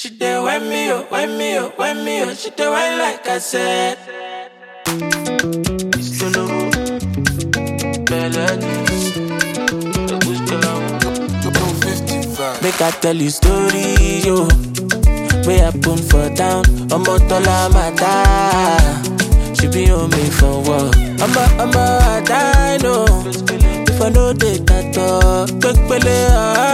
She dey wind me up, wind me up, wind me up. She dey wind like I said. Solo, make I tell you story, yo. Way I put for down, Omotola Mata. She be on me for work. I die, no. If I know they that talk, quick pele,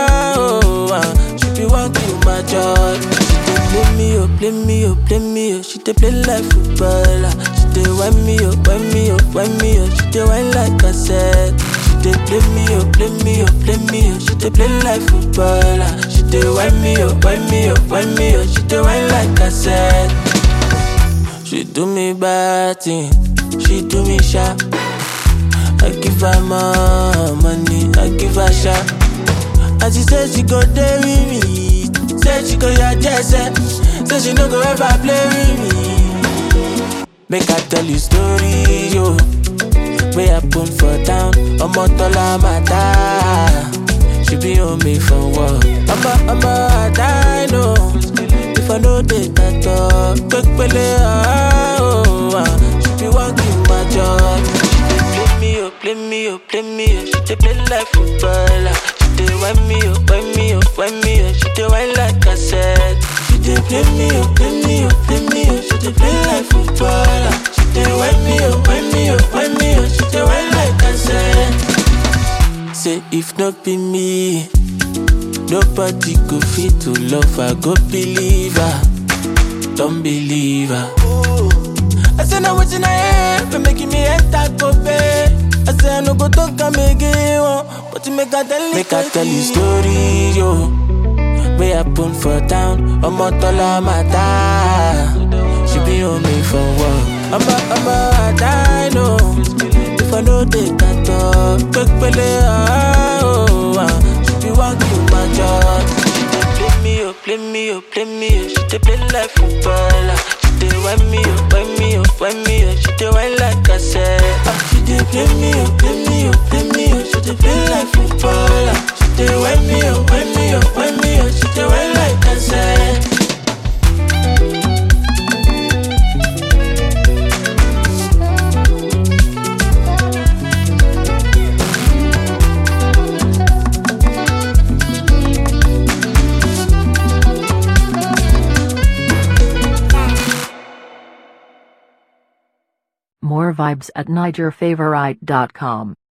she be walking my joy. She dey play me up, play me up, play me up. She dey play like footballer. She dey wind me up, wind me up, wind me up. She dey wind like I said. She dey play me up, play me up, play me up. She dey play like footballer. She dey wind me up, wind me up, wind me up. She dey wind like I said. She do me bad thing, she do me sharp. I give her more money, I give her shot. And she said she go there with me. Said she go your jersey. Said she no go ever play with me. Make I tell you story, yo. Way I put for down, Omotola Mata. She be on me for work. I die, no. If I know they that talk, quick pele, she be walking my job. Play me up, play me up. She dey play like footballer. She dey wind me up, wind me up, wind me up. She dey wind like I said. She dey play me up, play me up, play me up. She dey play like footballer. She dey wind me up, wind me up, wind me up. She dey wind like I said. Say if not be me, nobody go fit to love her. Go believe her, don't believe her. I say now what's in her head, for making me enter go pay. I say I no go talk and make it, but you make I tell you story, yo. Way I put for down, Omotola Mata. She be on me for work. I die, no. If I know they can talk, quick pele, she be walking my job. She dey play me up, play me up, play me up. She dey play like footballer. She dey wind me up, wind me up, wind me up. She dey wind like I said. She dey play me up, play me up, play me up. She dey play like footballer. She dey wind me up, wind me up, wind me up. She dey wind like I said. More vibes at NigerFavorite.com.